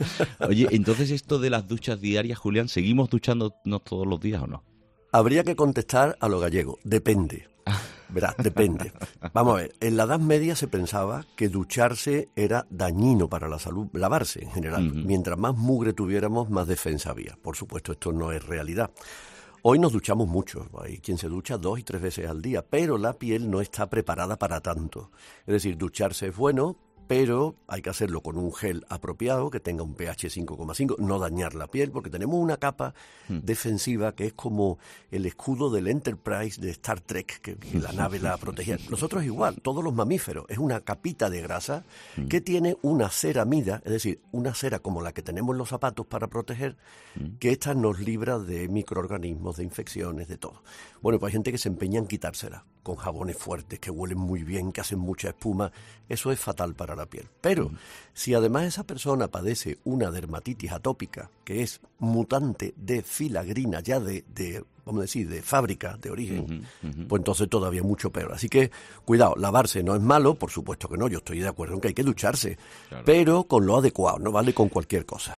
Oye, entonces esto de las duchas diarias, Julián, ¿seguimos duchándonos todos los días o no? Habría que contestar a lo gallego. Depende. Verás, depende. Vamos a ver, en la Edad Media se pensaba que ducharse era dañino para la salud, lavarse en general. Mientras más mugre tuviéramos, más defensa había. Por supuesto, esto no es realidad. Hoy nos duchamos mucho, hay quien se ducha 2 y 3 veces al día, pero la piel no está preparada para tanto. Es decir, ducharse es bueno, pero hay que hacerlo con un gel apropiado, que tenga un pH 5,5, no dañar la piel, porque tenemos una capa defensiva que es como el escudo del Enterprise de Star Trek, que la nave la protegía. Nosotros igual, todos los mamíferos, es una capita de grasa que tiene una ceramida, es decir, una cera como la que tenemos en los zapatos para proteger, que esta nos libra de microorganismos, de infecciones, de todo. Bueno, pues hay gente que se empeña en quitársela, con jabones fuertes, que huelen muy bien, que hacen mucha espuma. Eso es fatal para la piel. Pero si además esa persona padece una dermatitis atópica, que es mutante de filagrina, ya vamos a decir, de fábrica, de origen, pues entonces todavía mucho peor. Así que, cuidado, lavarse no es malo, por supuesto que no, yo estoy de acuerdo en que hay que ducharse, pero con lo adecuado, no vale con cualquier cosa.